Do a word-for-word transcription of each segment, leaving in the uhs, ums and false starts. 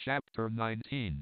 Chapter nineteen.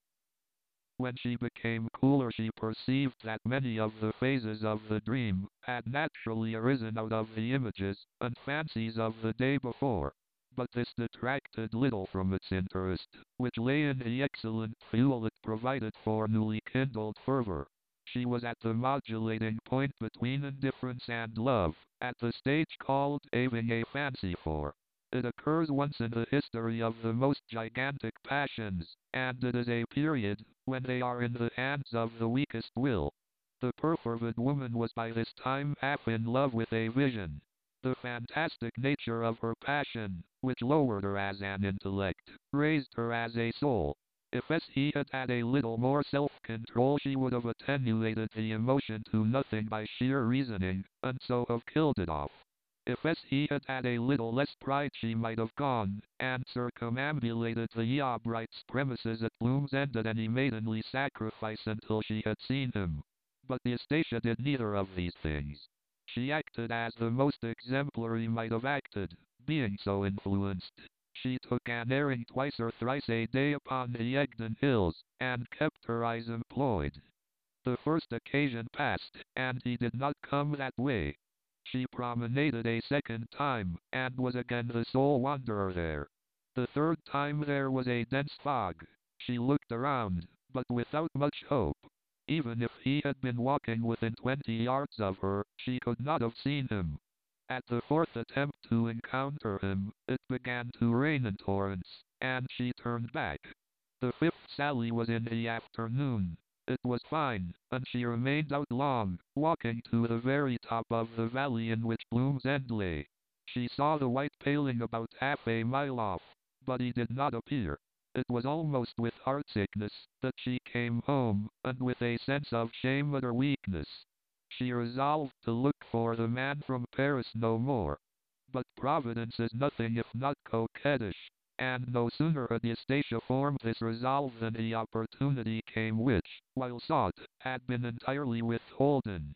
When she became cooler, she perceived that many of the phases of the dream had naturally arisen out of the images and fancies of the day before. But this detracted little from its interest, which lay in the excellent fuel it provided for newly kindled fervor. She was at the modulating point between indifference and love, at the stage called having a fancy for. It occurs once in the history of the most gigantic passions, and it is a period when they are in the hands of the weakest will. The perfervid woman was by this time half in love with a vision. The fantastic nature of her passion, which lowered her as an intellect, raised her as a soul. If S. he had had a little more self-control, she would have attenuated the emotion to nothing by sheer reasoning, and so have killed it off. If S. he had had a little less pride, she might have gone and circumambulated the Eobright's premises at Bloom's End at any maidenly sacrifice until she had seen him. But the Anastasia did neither of these things. She acted as the most exemplary might have acted, being so influenced. She took an airing twice or thrice a day upon the Egdon Hills, and kept her eyes employed. The first occasion passed, and he did not come that way. She promenaded a second time, and was again the sole wanderer there. The third time there was a dense fog. She looked around, but without much hope. Even if he had been walking within twenty yards of her, she could not have seen him. At the fourth attempt to encounter him, it began to rain in torrents, and she turned back. The fifth sally was in the afternoon. It was fine, and she remained out long, walking to the very top of the valley in which Bloom's End lay. She saw the white paling about half a mile off, but he did not appear. It was almost with heartsickness that she came home, and with a sense of shame at her weakness. She resolved to look for the man from Paris no more. But Providence is nothing if not coquettish, and no sooner had Anastasia formed this resolve than the opportunity came which, while sought, had been entirely withholden.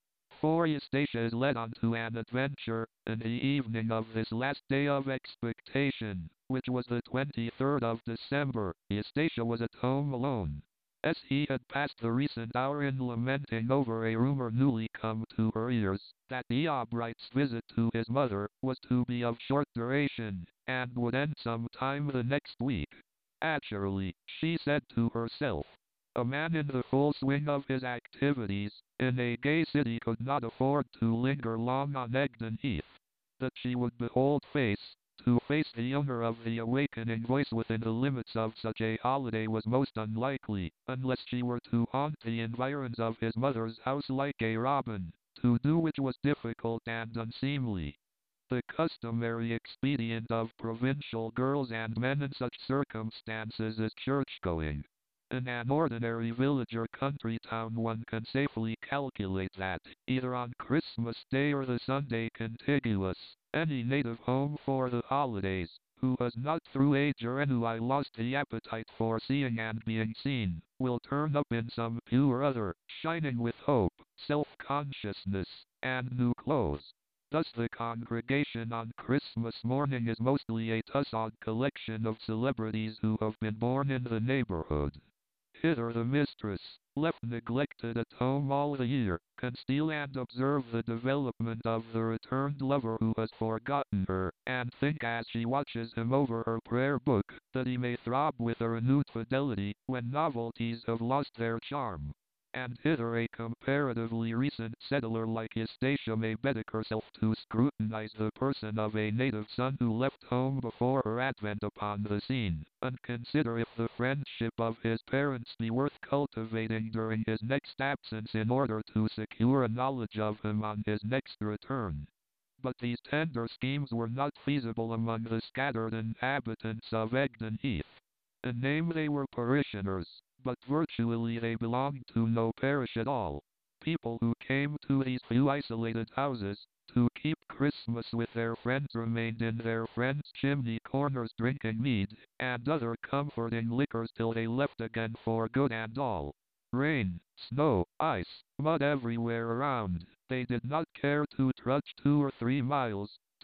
For Anastasia is led on to an adventure, in the evening of this last day of expectation, which was the twenty-third of December. Anastasia was at home alone. As he had passed the recent hour in lamenting over a rumor newly come to her ears, that Eobright's visit to his mother was to be of short duration, and would end some time the next week. Naturally, she said to herself, a man in the full swing of his activities, in a gay city, could not afford to linger long on Egdon Heath. That she would behold face to face the owner of the awakening voice within the limits of such a holiday was most unlikely, unless she were to haunt the environs of his mother's house like a robin, to do which was difficult and unseemly. The customary expedient of provincial girls and men in such circumstances is church-going. In an ordinary village or country town one can safely calculate that, either on Christmas Day or the Sunday contiguous, any native home for the holidays, who has not through age or ennui lost the appetite for seeing and being seen, will turn up in some pew or other, shining with hope, self-consciousness, and new clothes. Thus the congregation on Christmas morning is mostly a tussock collection of celebrities who have been born in the neighborhood. Hither the mistress, left neglected at home all the year, can steal and observe the development of the returned lover who has forgotten her, and think as she watches him over her prayer book, that he may throb with a renewed fidelity, when novelties have lost their charm. And hither a comparatively recent settler like Anastasia may betick herself to scrutinize the person of a native son who left home before her advent upon the scene, and consider if the friendship of his parents be worth cultivating during his next absence in order to secure a knowledge of him on his next return. But these tender schemes were not feasible among the scattered inhabitants of Egdon Heath. In name they were parishioners, but virtually they belonged to no parish at all. People who came to these few isolated houses to keep Christmas with their friends remained in their friends' chimney corners drinking mead and other comforting liquors till they left again for good and all. Rain, snow, ice, mud everywhere around, they did not care to trudge two or three miles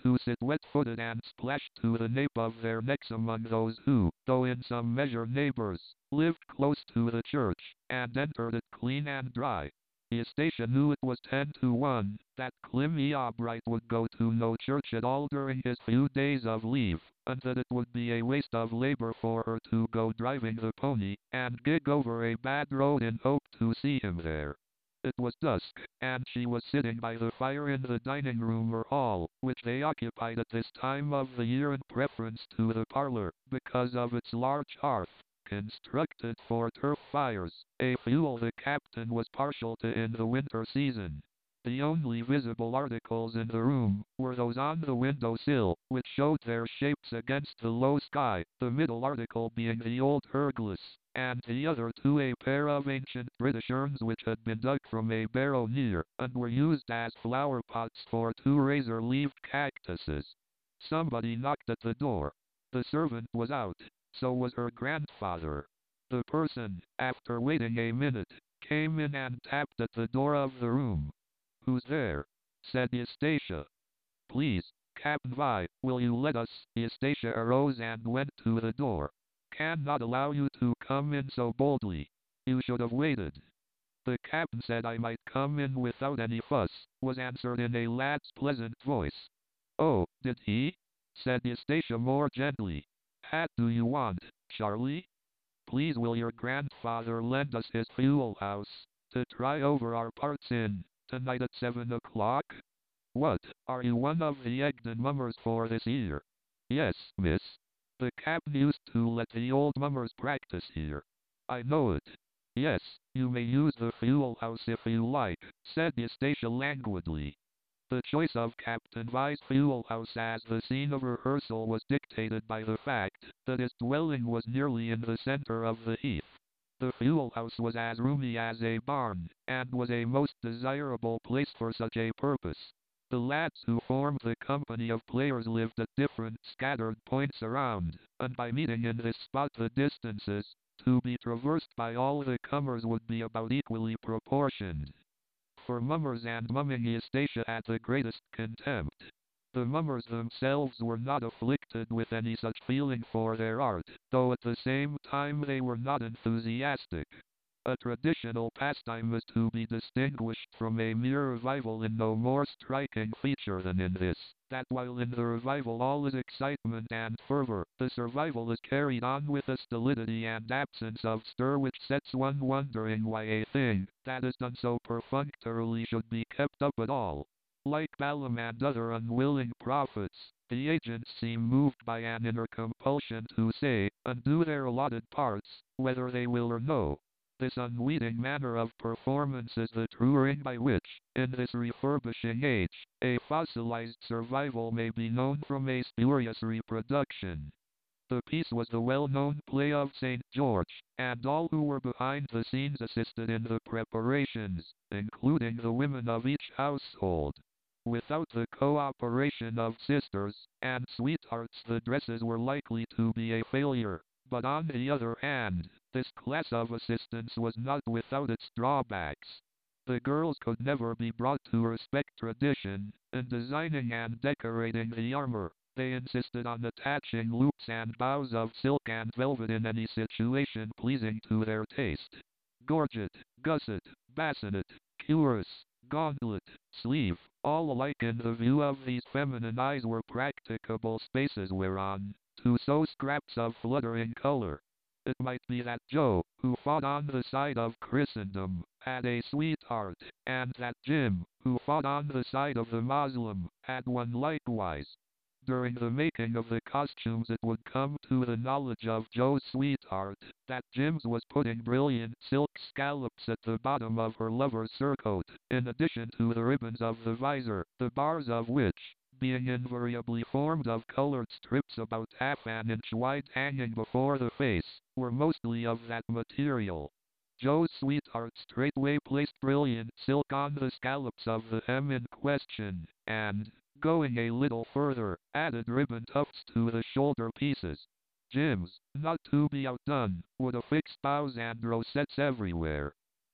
who sit wet-footed and splashed to the nape of their necks among those who, though in some measure neighbors, lived close to the church, and entered it clean and dry. Eustacia knew it was ten to one, that Clymie Albright would go to no church at all during his few days of leave, and that it would be a waste of labor for her to go driving the pony, and gig over a bad road in hope to see him there. It was dusk, and she was sitting by the fire in the dining room or hall, which they occupied at this time of the year in preference to the parlor, because of its large hearth, constructed for turf fires, a fuel the captain was partial to in the winter season. The only visible articles in the room were those on the window sill, which showed their shapes against the low sky, the middle article being the old Herglass, and the other two a pair of ancient British urns which had been dug from a barrow near, and were used as flower pots for two razor-leaved cactuses. Somebody knocked at the door. The servant was out. So was her grandfather. The person, after waiting a minute, came in and tapped at the door of the room. "Who's there?" said Eustacia. "Please, Captain Vi, will you let us?" Eustacia arose and went to the door. "Cannot allow you to come in so boldly. You should have waited." "The captain said I might come in without any fuss," was answered in a lad's pleasant voice. "Oh, did he?" said Eustacia more gently. "Hat do you want, Charlie? Please will your grandfather lend us his fuel house, to try over our parts in, tonight at seven o'clock? What, are you one of the Egdon mummers for this year?" "Yes, miss. The captain used to let the old mummers practice here." "I know it. Yes, you may use the fuel house if you like," said Eustacia languidly. The choice of Captain Vi's fuel house as the scene of rehearsal was dictated by the fact that his dwelling was nearly in the center of the heath. The fuel house was as roomy as a barn, and was a most desirable place for such a purpose. The lads who formed the company of players lived at different scattered points around, and by meeting in this spot the distances to be traversed by all the comers would be about equally proportioned. For mummers and mumming Eustacia had the greatest contempt. The mummers themselves were not afflicted with any such feeling for their art, though at the same time they were not enthusiastic. A traditional pastime is to be distinguished from a mere revival in no more striking feature than in this, that while in the revival all is excitement and fervor, the survival is carried on with a stolidity and absence of stir which sets one wondering why a thing that is done so perfunctorily should be kept up at all. Like Balaam and other unwilling prophets, the agents seem moved by an inner compulsion to say and do their allotted parts, whether they will or no. This unweeting manner of performance is the true ring by which, in this refurbishing age, a fossilized survival may be known from a spurious reproduction. The piece was the well-known play of Saint George, and all who were behind the scenes assisted in the preparations, including the women of each household. Without the cooperation of sisters and sweethearts the dresses were likely to be a failure, but on the other hand, this class of assistance was not without its drawbacks. The girls could never be brought to respect tradition. In designing and decorating the armor, they insisted on attaching loops and bows of silk and velvet in any situation pleasing to their taste. Gorget, gusset, bascinet, cuirass, gauntlet, sleeve, all alike in the view of these feminine eyes were practicable spaces whereon to sew scraps of fluttering color. It might be that Joe, who fought on the side of Christendom, had a sweetheart, and that Jim, who fought on the side of the Moslem, had one likewise. During the making of the costumes it would come to the knowledge of Joe's sweetheart that Jim's was putting brilliant silk scallops at the bottom of her lover's surcoat, in addition to the ribbons of the visor, the bars of which, being invariably formed of colored strips about half an inch wide hanging before the face, were mostly of that material. Joe's sweetheart straightway placed brilliant silk on the scallops of the hem in question, and, going a little further, added ribbon tufts to the shoulder pieces. Jim's, not to be outdone, would affix bows and rosettes everywhere.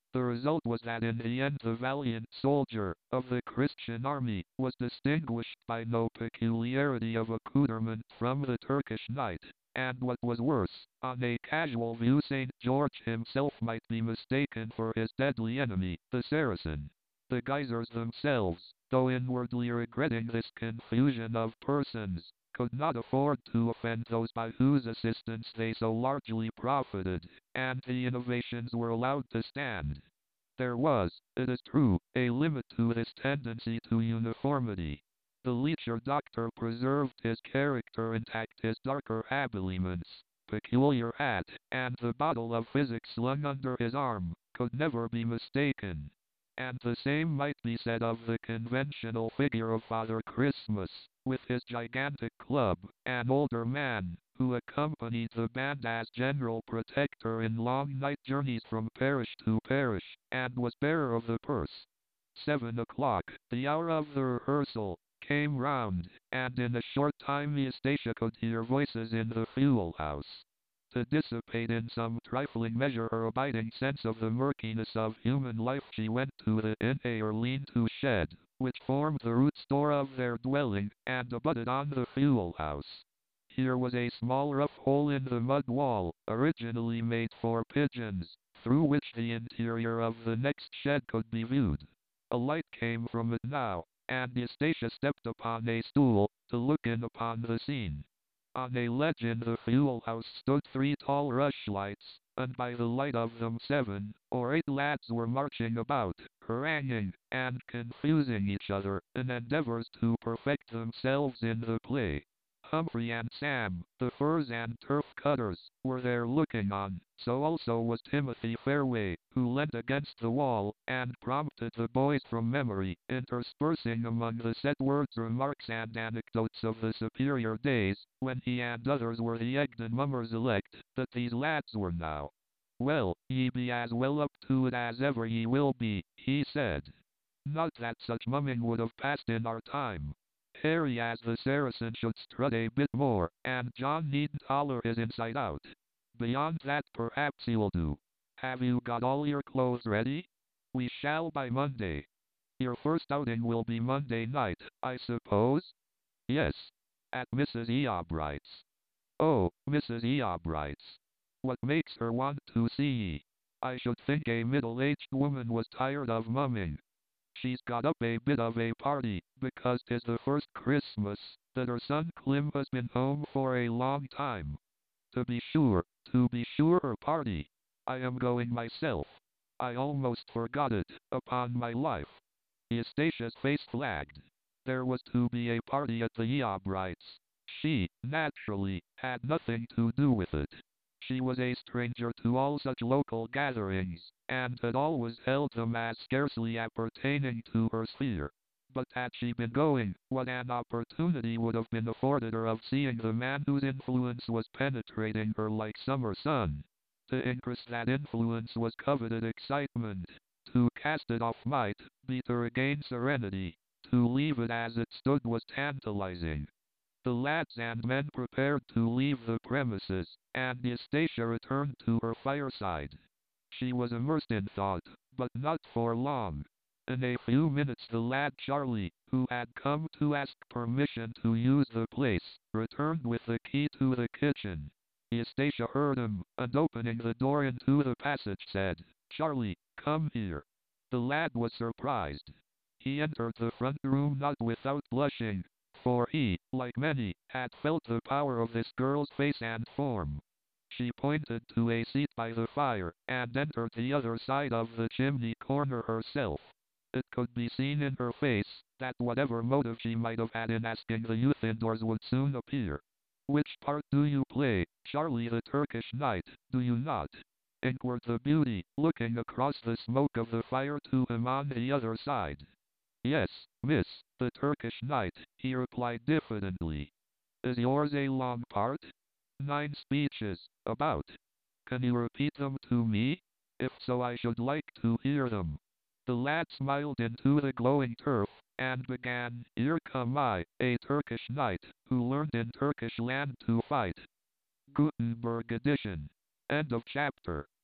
The result was that in the end the valiant soldier of the Christian army was distinguished by no peculiarity of accoutrement from the Turkish knight, and what was worse, on a casual view Saint George himself might be mistaken for his deadly enemy, the Saracen. The Guisers themselves, though inwardly regretting this confusion of persons, could not afford to offend those by whose assistance they so largely profited, and the innovations were allowed to stand. There was, it is true, a limit to this tendency to uniformity. The lecher doctor preserved his character intact, his darker habiliments, peculiar hat, and the bottle of physic slung under his arm, could never be mistaken. And the same might be said of the conventional figure of Father Christmas, with his gigantic club, an older man, who accompanied the band as general protector in long night journeys from parish to parish, and was bearer of the purse. Seven o'clock, the hour of the rehearsal, came round, and in a short time Eustacia could hear voices in the fuel house. To dissipate in some trifling measure her abiding sense of the murkiness of human life, she went to the inn or lean-to shed, which formed the root store of their dwelling, and abutted on the fuel house. Here was a small rough hole in the mud wall, originally made for pigeons, through which the interior of the next shed could be viewed. A light came from it now, and Eustacia stepped upon a stool, to look in upon the scene. On a ledge in the fuel house stood three tall rushlights, and by the light of them seven or eight lads were marching about, haranguing, and confusing each other, in endeavors to perfect themselves in the play. Humphrey and Sam, the furs and turf cutters, were there looking on, so also was Timothy Fairway, who leant against the wall, and prompted the boys from memory, interspersing among the set words remarks and anecdotes of the superior days, when he and others were the egged and mummers elect, that these lads were now. Well, ye be as well up to it as ever ye will be, he said. Not that such mumming would have passed in our time. Harry as the Saracen should strut a bit more, and John needn't holler his inside out. Beyond that perhaps he'll do. Have you got all your clothes ready? We shall by Monday. Your first outing will be Monday night, I suppose? Yes. At Missus Eobright's. Oh, Missus Eobright's. What makes her want to see ye? I should think a middle-aged woman was tired of mumming. She's got up a bit of a party, because 'tis the first Christmas that her son Clem has been home for a long time. To be sure, to be sure her party. I am going myself. I almost forgot it, upon my life. Eustatia's face flagged. There was to be a party at the Eobrights. She, naturally, had nothing to do with it. She was a stranger to all such local gatherings, and had always held them as scarcely appertaining to her sphere. But had she been going, what an opportunity would have been afforded her of seeing the man whose influence was penetrating her like summer sun. To increase that influence was coveted excitement. To cast it off might be to regain serenity. To leave it as it stood was tantalizing. The lads and men prepared to leave the premises, and Eustacia returned to her fireside. She was immersed in thought, but not for long. In a few minutes the lad Charlie, who had come to ask permission to use the place, returned with the key to the kitchen. Eustacia heard him, and opening the door into the passage said, "Charlie, come here." The lad was surprised. He entered the front room not without blushing, for he, like many, had felt the power of this girl's face and form. She pointed to a seat by the fire, and entered the other side of the chimney corner herself. It could be seen in her face, that whatever motive she might have had in asking the youth indoors would soon appear. "Which part do you play, Charlie the Turkish knight, do you not?" inquired the beauty, looking across the smoke of the fire to him on the other side. "Yes, miss, the Turkish knight," he replied diffidently. "Is yours a long part?" "Nine speeches, about." "Can you repeat them to me? If so, I should like to hear them." The lad smiled into the glowing turf, and began, "Here come I, a Turkish knight, who learned in Turkish land to fight." Gutenberg edition. End of chapter.